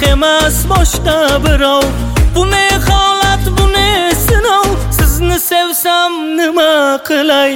emas boshqa birov. Bu ne holat, bu ne sinov, sizni sevsam nima qilay?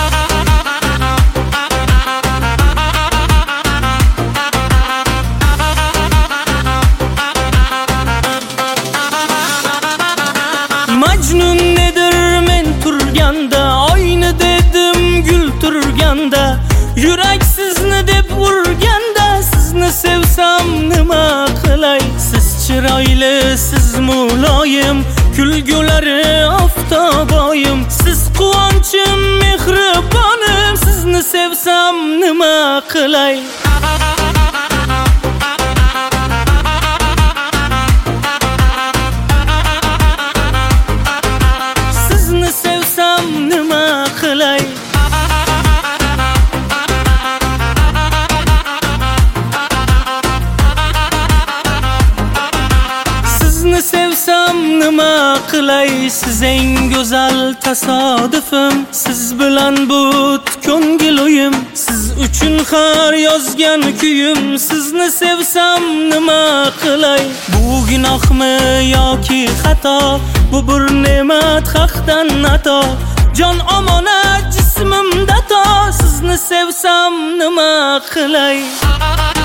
Majnun nedir men turganda, oyni dedim gul turganda, yurak sizni deb urganda, sizni sevsam nima qilay? Siz chiroyli, siz muloyim, kulgulari oftoboyim, siz quvonchim, mehribonim, sizni sevsam nima qilay? Sizni sevsam nima qilay? Sizni sevsam nima qilay? Siz eng go'zal tasodifim, siz bilan ko'ngil o'yim, siz uchun har yozgan kuyim, sizni sevsam nima qilay? Bu gunohmi yoki xato, bu bir ne'mat haqdan ato, jon omonat jismimda to, sizni sevsam nima qilay?